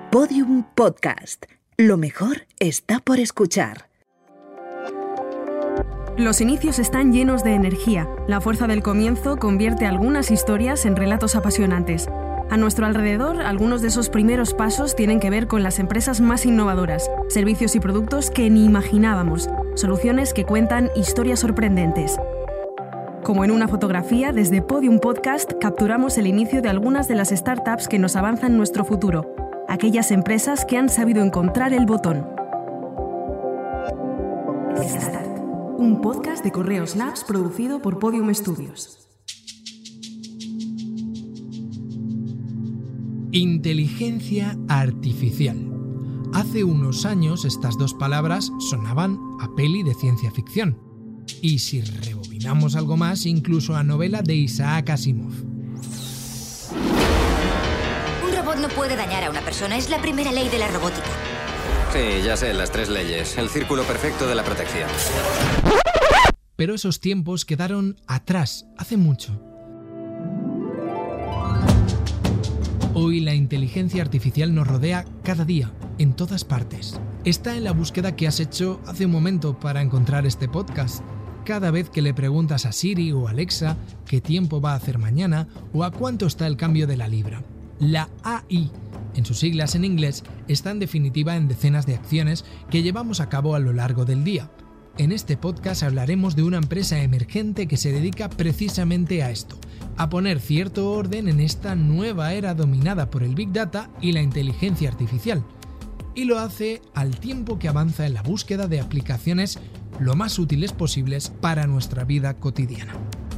Podium Podcast. Lo mejor está por escuchar. Los inicios están llenos de energía. La fuerza del comienzo convierte algunas historias en relatos apasionantes. A nuestro alrededor, algunos de esos primeros pasos tienen que ver con las empresas más innovadoras, servicios y productos que ni imaginábamos, soluciones que cuentan historias sorprendentes. Como en una fotografía, desde Podium Podcast capturamos el inicio de algunas de las startups que nos avanzan nuestro futuro, aquellas empresas que han sabido encontrar el botón. Start, un podcast de Correos Labs producido por Podium Studios. Inteligencia artificial. Hace unos años estas dos palabras sonaban a peli de ciencia ficción. Y si rebobinamos algo más, incluso a novela de Isaac Asimov. Un robot no puede dañar a una persona, es la primera ley de la robótica. Sí, ya sé, las 3 leyes, el círculo perfecto de la protección. Pero esos tiempos quedaron atrás, hace mucho. Hoy la inteligencia artificial nos rodea cada día, en todas partes. Está en la búsqueda que has hecho hace un momento para encontrar este podcast. Cada vez que le preguntas a Siri o Alexa qué tiempo va a hacer mañana o a cuánto está el cambio de la libra. La AI, en sus siglas en inglés, está en definitiva en decenas de acciones que llevamos a cabo a lo largo del día. En este podcast hablaremos de una empresa emergente que se dedica precisamente a esto, a poner cierto orden en esta nueva era dominada por el Big Data y la inteligencia artificial. Y lo hace al tiempo que avanza en la búsqueda de aplicaciones lo más útiles posibles para nuestra vida cotidiana.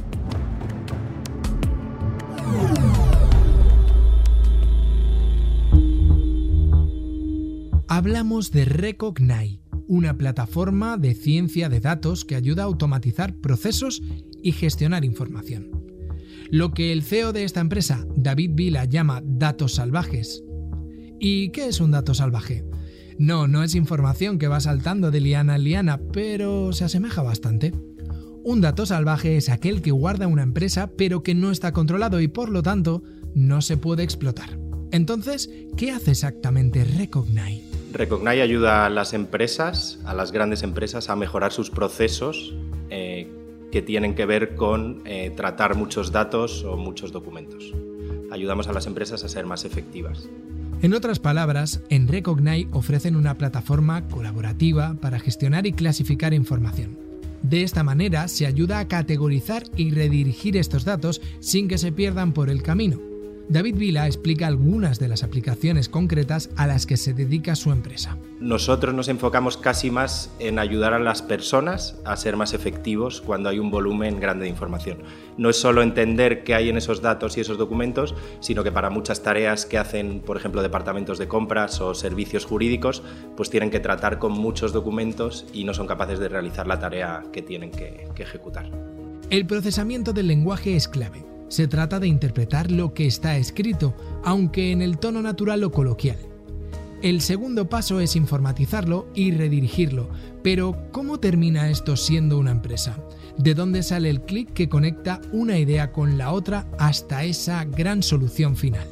Hablamos de Recognize, una plataforma de ciencia de datos que ayuda a automatizar procesos y gestionar información. Lo que el CEO de esta empresa, David Vila, llama datos salvajes. ¿Y qué es un dato salvaje? No es información que va saltando de liana en liana, pero se asemeja bastante. Un dato salvaje es aquel que guarda una empresa pero que no está controlado y por lo tanto no se puede explotar. Entonces, ¿qué hace exactamente Recognize? Recognize ayuda a las empresas, a las grandes empresas, a mejorar sus procesos que tienen que ver con tratar muchos datos o muchos documentos. Ayudamos a las empresas a ser más efectivas. En otras palabras, en Recognize ofrecen una plataforma colaborativa para gestionar y clasificar información. De esta manera se ayuda a categorizar y redirigir estos datos sin que se pierdan por el camino. David Vila explica algunas de las aplicaciones concretas a las que se dedica su empresa. Nosotros nos enfocamos casi más en ayudar a las personas a ser más efectivos cuando hay un volumen grande de información. No es solo entender qué hay en esos datos y esos documentos, sino que para muchas tareas que hacen, por ejemplo, departamentos de compras o servicios jurídicos, pues tienen que tratar con muchos documentos y no son capaces de realizar la tarea que tienen que ejecutar. El procesamiento del lenguaje es clave. Se trata de interpretar lo que está escrito, aunque en el tono natural o coloquial. El segundo paso es informatizarlo y redirigirlo. Pero, ¿cómo termina esto siendo una empresa? ¿De dónde sale el clic que conecta una idea con la otra hasta esa gran solución final?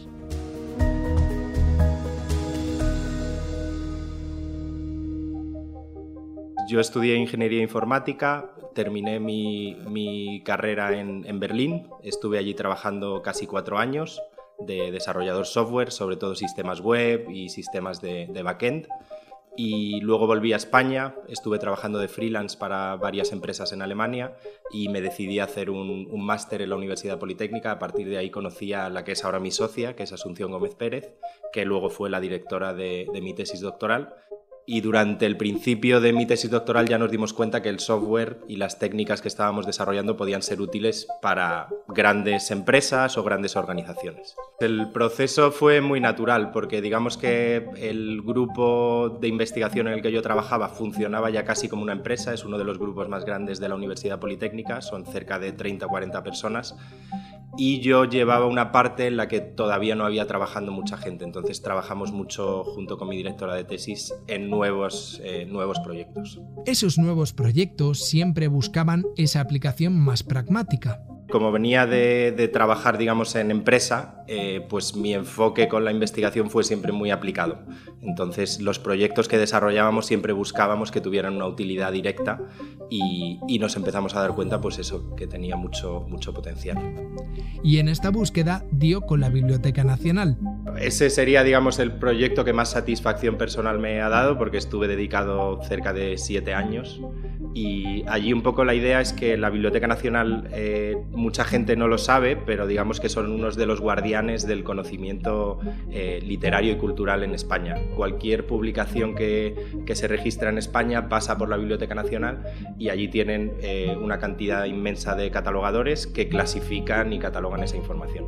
Yo estudié Ingeniería Informática, terminé mi carrera en Berlín, estuve allí trabajando casi 4 años de desarrollador software, sobre todo sistemas web y sistemas de backend, y luego volví a España, estuve trabajando de freelance para varias empresas en Alemania y me decidí a hacer un máster en la Universidad Politécnica. A partir de ahí conocí a la que es ahora mi socia, que es Asunción Gómez Pérez, que luego fue la directora de mi tesis doctoral. Y durante el principio de mi tesis doctoral ya nos dimos cuenta que el software y las técnicas que estábamos desarrollando podían ser útiles para grandes empresas o grandes organizaciones. El proceso fue muy natural porque digamos que el grupo de investigación en el que yo trabajaba funcionaba ya casi como una empresa, es uno de los grupos más grandes de la Universidad Politécnica, son cerca de 30 o 40 personas. Y yo llevaba una parte en la que todavía no había trabajando mucha gente, entonces trabajamos mucho junto con mi directora de tesis en nuevos proyectos. Esos nuevos proyectos siempre buscaban esa aplicación más pragmática. Como venía de trabajar, digamos, en empresa, pues mi enfoque con la investigación fue siempre muy aplicado. Entonces, los proyectos que desarrollábamos siempre buscábamos que tuvieran una utilidad directa y nos empezamos a dar cuenta, pues eso, que tenía mucho potencial. Y en esta búsqueda dio con la Biblioteca Nacional. Ese sería, digamos, el proyecto que más satisfacción personal me ha dado, porque estuve dedicado cerca de 7 años. Y allí un poco la idea es que la Biblioteca Nacional, mucha gente no lo sabe, pero digamos que son unos de los guardianes del conocimiento literario y cultural en España. Cualquier publicación que se registra en España pasa por la Biblioteca Nacional y allí tienen una cantidad inmensa de catalogadores que clasifican y catalogan esa información.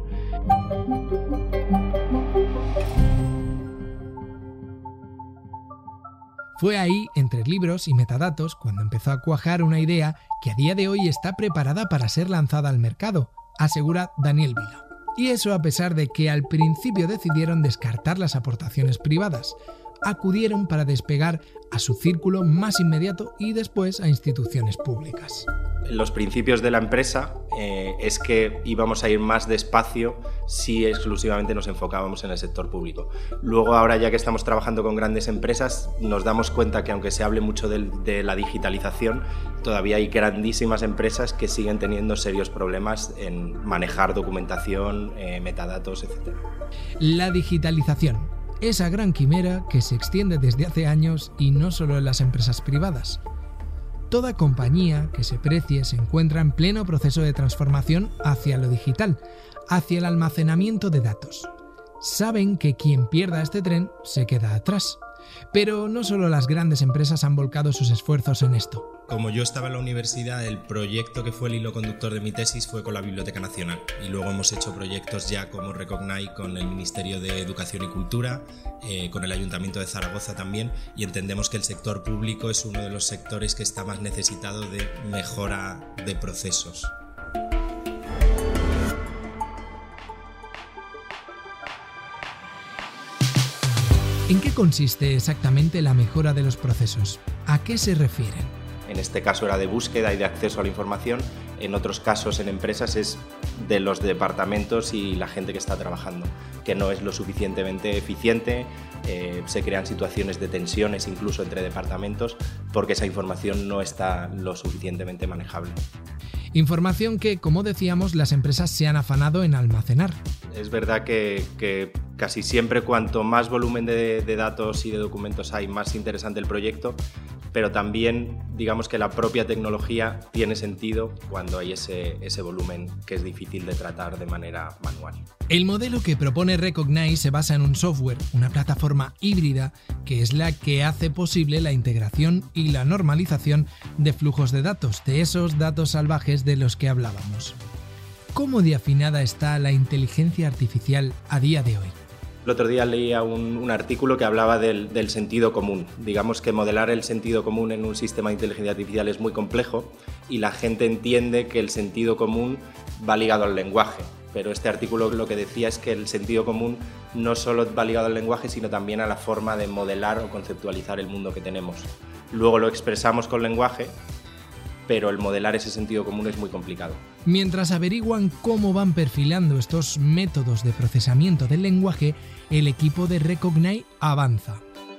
Fue ahí, entre libros y metadatos, cuando empezó a cuajar una idea que a día de hoy está preparada para ser lanzada al mercado, asegura Daniel Vila. Y eso a pesar de que al principio decidieron descartar las aportaciones privadas. Acudieron para despegar a su círculo más inmediato y después a instituciones públicas. Los principios de la empresa es que íbamos a ir más despacio si exclusivamente nos enfocábamos en el sector público. Luego, ahora ya que estamos trabajando con grandes empresas, nos damos cuenta que aunque se hable mucho de la digitalización, todavía hay grandísimas empresas que siguen teniendo serios problemas en manejar documentación, metadatos, etc. La digitalización. Esa gran quimera que se extiende desde hace años y no solo en las empresas privadas. Toda compañía que se precie se encuentra en pleno proceso de transformación hacia lo digital, hacia el almacenamiento de datos. Saben que quien pierda este tren se queda atrás. Pero no solo las grandes empresas han volcado sus esfuerzos en esto. Como yo estaba en la universidad, el proyecto que fue el hilo conductor de mi tesis fue con la Biblioteca Nacional. Y luego hemos hecho proyectos ya como Recognize con el Ministerio de Educación y Cultura, con el Ayuntamiento de Zaragoza también, y entendemos que el sector público es uno de los sectores que está más necesitado de mejora de procesos. ¿En qué consiste exactamente la mejora de los procesos? ¿A qué se refieren? En este caso era de búsqueda y de acceso a la información. En otros casos, en empresas, es de los departamentos y la gente que está trabajando, que no es lo suficientemente eficiente. Se crean situaciones de tensiones incluso entre departamentos porque esa información no está lo suficientemente manejable. Información que, como decíamos, las empresas se han afanado en almacenar. Es verdad que casi siempre cuanto más volumen de datos y de documentos hay, más interesante el proyecto, pero también digamos que la propia tecnología tiene sentido cuando hay ese volumen que es difícil de tratar de manera manual. El modelo que propone Recognize se basa en un software, una plataforma híbrida que es la que hace posible la integración y la normalización de flujos de datos, de esos datos salvajes de los que hablábamos. ¿Cómo de afinada está la inteligencia artificial a día de hoy? El otro día leía un artículo que hablaba del sentido común. Digamos que modelar el sentido común en un sistema de inteligencia artificial es muy complejo y la gente entiende que el sentido común va ligado al lenguaje. Pero este artículo lo que decía es que el sentido común no solo va ligado al lenguaje, sino también a la forma de modelar o conceptualizar el mundo que tenemos. Luego lo expresamos con lenguaje, pero el modelar ese sentido común es muy complicado. Mientras averiguan cómo van perfilando estos métodos de procesamiento del lenguaje, el equipo de Recognize avanza.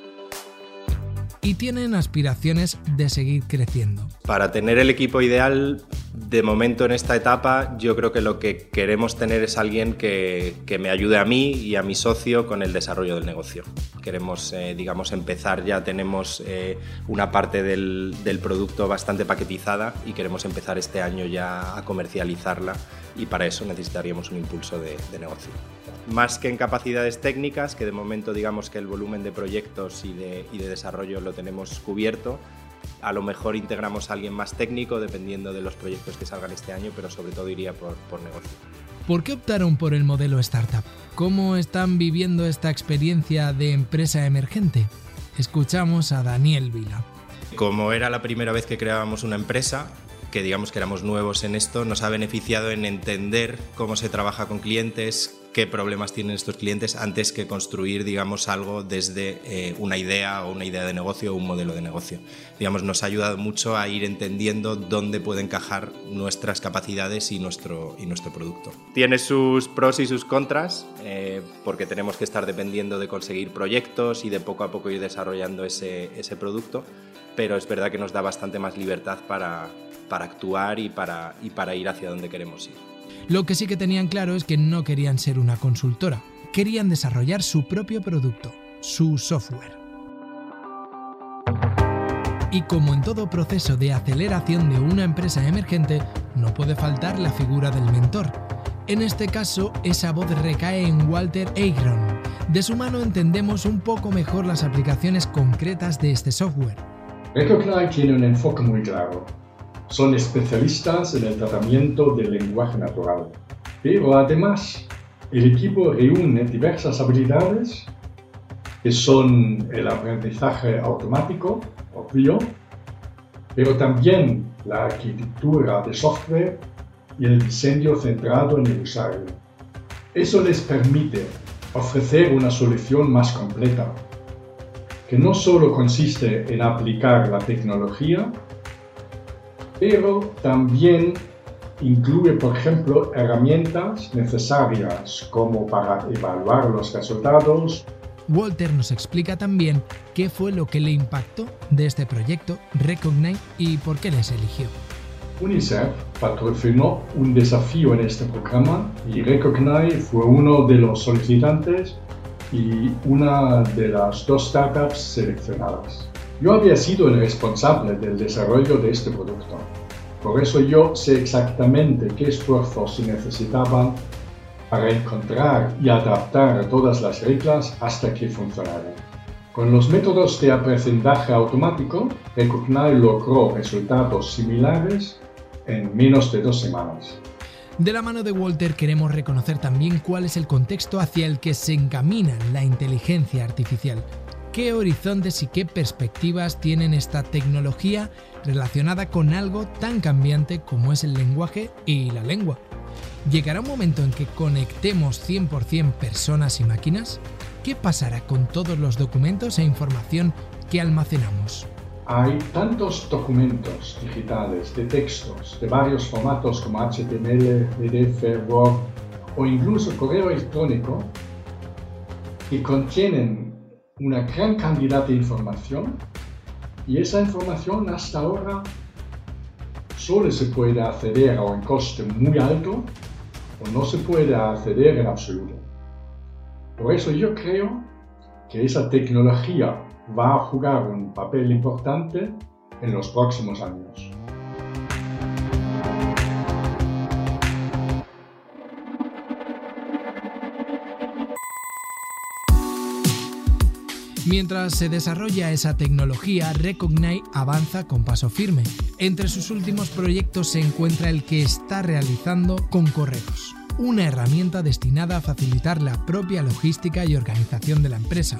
Y tienen aspiraciones de seguir creciendo. Para tener el equipo ideal, de momento en esta etapa, yo creo que lo que queremos tener es alguien que me ayude a mí y a mi socio con el desarrollo del negocio. Queremos, empezar, ya tenemos una parte del producto bastante paquetizada y queremos empezar este año ya a comercializarla y para eso necesitaríamos un impulso de negocio. Más que en capacidades técnicas, que de momento digamos que el volumen de proyectos y de desarrollo lo tenemos cubierto, a lo mejor integramos a alguien más técnico dependiendo de los proyectos que salgan este año, pero sobre todo iría por negocio. ¿Por qué optaron por el modelo startup? ¿Cómo están viviendo esta experiencia de empresa emergente? Escuchamos a Daniel Vila. Como era la primera vez que creábamos una empresa, que digamos que éramos nuevos en esto, nos ha beneficiado en entender cómo se trabaja con clientes, qué problemas tienen estos clientes antes que construir, digamos, algo desde una idea o una idea de negocio o un modelo de negocio. Digamos, nos ha ayudado mucho a ir entendiendo dónde puede encajar nuestras capacidades y nuestro producto. Tiene sus pros y sus contras, porque tenemos que estar dependiendo de conseguir proyectos y de poco a poco ir desarrollando ese producto, pero es verdad que nos da bastante más libertad para actuar y para ir hacia donde queremos ir. Lo que sí que tenían claro es que no querían ser una consultora, querían desarrollar su propio producto, su software. Y como en todo proceso de aceleración de una empresa emergente, no puede faltar la figura del mentor. En este caso, esa voz recae en Walter Agron. De su mano entendemos un poco mejor las aplicaciones concretas de este software. Recognite tiene un enfoque muy claro. Son especialistas en el tratamiento del lenguaje natural. Pero además, el equipo reúne diversas habilidades que son el aprendizaje automático, obvio, pero también la arquitectura de software y el diseño centrado en el usuario. Eso les permite ofrecer una solución más completa, que no solo consiste en aplicar la tecnología, pero también incluye, por ejemplo, herramientas necesarias como para evaluar los resultados. Walter nos explica también qué fue lo que le impactó de este proyecto Recognite y por qué les eligió. UNICEF patrocinó un desafío en este programa y Recognite fue uno de los solicitantes y una de las 2 startups seleccionadas. Yo había sido el responsable del desarrollo de este producto, por eso yo sé exactamente qué esfuerzos se necesitaban para encontrar y adaptar todas las reglas hasta que funcionaran. Con los métodos de aprendizaje automático, Recognite logró resultados similares en menos de 2 semanas. De la mano de Walter queremos reconocer también cuál es el contexto hacia el que se encamina la inteligencia artificial. ¿Qué horizontes y qué perspectivas tienen esta tecnología relacionada con algo tan cambiante como es el lenguaje y la lengua? ¿Llegará un momento en que conectemos 100% personas y máquinas? ¿Qué pasará con todos los documentos e información que almacenamos? Hay tantos documentos digitales de textos de varios formatos como HTML, PDF, Word o incluso correo electrónico que contienen una gran cantidad de información y esa información hasta ahora solo se puede acceder a un coste muy alto o no se puede acceder en absoluto. Por eso yo creo que esa tecnología va a jugar un papel importante en los próximos años. Mientras se desarrolla esa tecnología, Recognite avanza con paso firme. Entre sus últimos proyectos se encuentra el que está realizando con Correos, una herramienta destinada a facilitar la propia logística y organización de la empresa.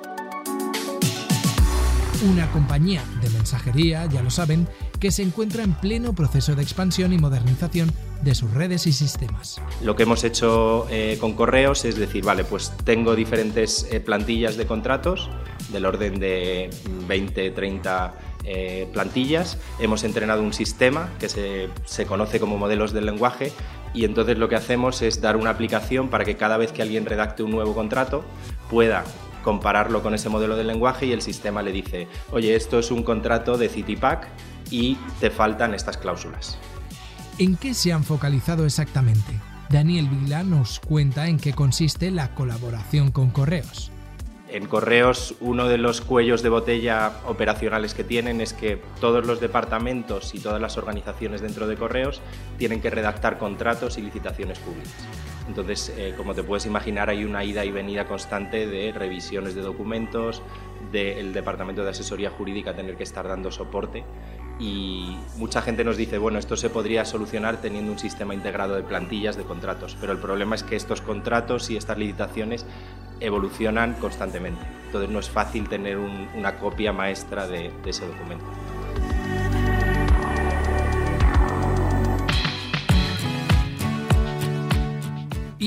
Una compañía de mensajería, ya lo saben, que se encuentra en pleno proceso de expansión y modernización de sus redes y sistemas. Lo que hemos hecho con Correos es decir, vale, pues tengo diferentes plantillas de contratos del orden de 20, 30 plantillas. Hemos entrenado un sistema que se conoce como modelos del lenguaje y entonces lo que hacemos es dar una aplicación para que cada vez que alguien redacte un nuevo contrato pueda compararlo con ese modelo de lenguaje y el sistema le dice, oye, esto es un contrato de Citipack y te faltan estas cláusulas. ¿En qué se han focalizado exactamente? Daniel Vila nos cuenta en qué consiste la colaboración con Correos. En Correos, uno de los cuellos de botella operacionales que tienen es que todos los departamentos y todas las organizaciones dentro de Correos tienen que redactar contratos y licitaciones públicas. Entonces, como te puedes imaginar, hay una ida y venida constante de revisiones de documentos, del departamento de asesoría jurídica tener que estar dando soporte y mucha gente nos dice, bueno, esto se podría solucionar teniendo un sistema integrado de plantillas de contratos, pero el problema es que estos contratos y estas licitaciones evolucionan constantemente, entonces no es fácil tener una copia maestra de ese documento.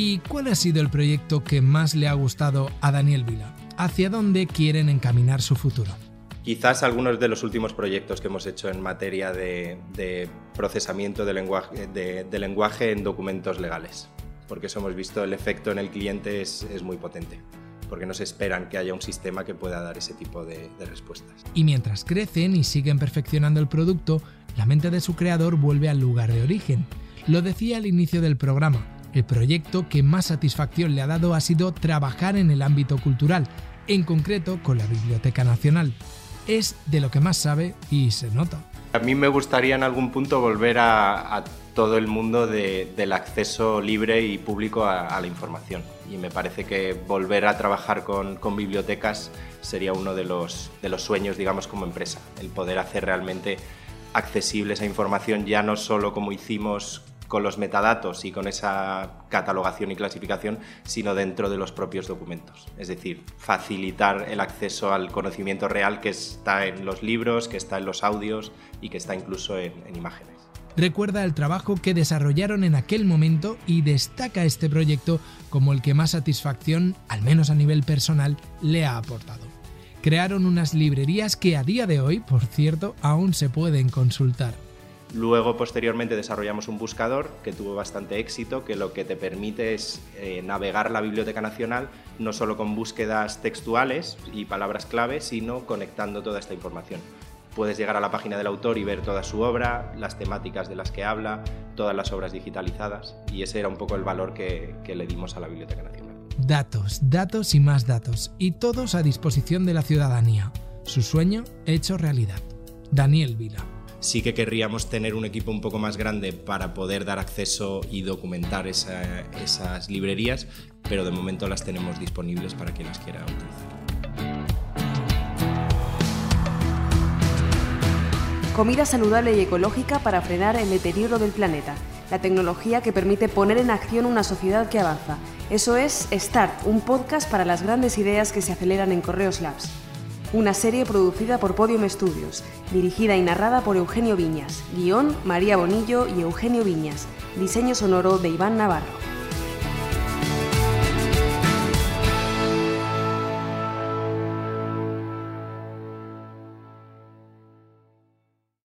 ¿Y cuál ha sido el proyecto que más le ha gustado a Daniel Vila? ¿Hacia dónde quieren encaminar su futuro? Quizás algunos de los últimos proyectos que hemos hecho en materia de procesamiento de lenguaje en documentos legales, porque eso hemos visto el efecto en el cliente es muy potente, porque no se esperan que haya un sistema que pueda dar ese tipo de respuestas. Y mientras crecen y siguen perfeccionando el producto, la mente de su creador vuelve al lugar de origen. Lo decía al inicio del programa, el proyecto que más satisfacción le ha dado ha sido trabajar en el ámbito cultural, en concreto con la Biblioteca Nacional. Es de lo que más sabe y se nota. A mí me gustaría en algún punto volver a todo el mundo del acceso libre y público a la información. Y me parece que volver a trabajar con bibliotecas sería uno de los sueños, digamos, como empresa. El poder hacer realmente accesible esa información, ya no solo como hicimos con los metadatos y con esa catalogación y clasificación, sino dentro de los propios documentos. Es decir, facilitar el acceso al conocimiento real que está en los libros, que está en los audios y que está incluso en imágenes. Recuerda el trabajo que desarrollaron en aquel momento y destaca este proyecto como el que más satisfacción, al menos a nivel personal, le ha aportado. Crearon unas librerías que a día de hoy, por cierto, aún se pueden consultar. Luego, posteriormente, desarrollamos un buscador que tuvo bastante éxito, que lo que te permite es navegar la Biblioteca Nacional no solo con búsquedas textuales y palabras clave, sino conectando toda esta información. Puedes llegar a la página del autor y ver toda su obra, las temáticas de las que habla, todas las obras digitalizadas, y ese era un poco el valor que le dimos a la Biblioteca Nacional. Datos, datos y más datos, y todos a disposición de la ciudadanía. Su sueño hecho realidad. Daniel Vila. Sí que querríamos tener un equipo un poco más grande para poder dar acceso y documentar esas librerías, pero de momento las tenemos disponibles para quien las quiera utilizar. Comida saludable y ecológica para frenar el deterioro del planeta. La tecnología que permite poner en acción una sociedad que avanza. Eso es Start, un podcast para las grandes ideas que se aceleran en Correos Labs. Una serie producida por Podium Studios, dirigida y narrada por Eugenio Viñas. Guión, María Bonillo y Eugenio Viñas. Diseño sonoro de Iván Navarro.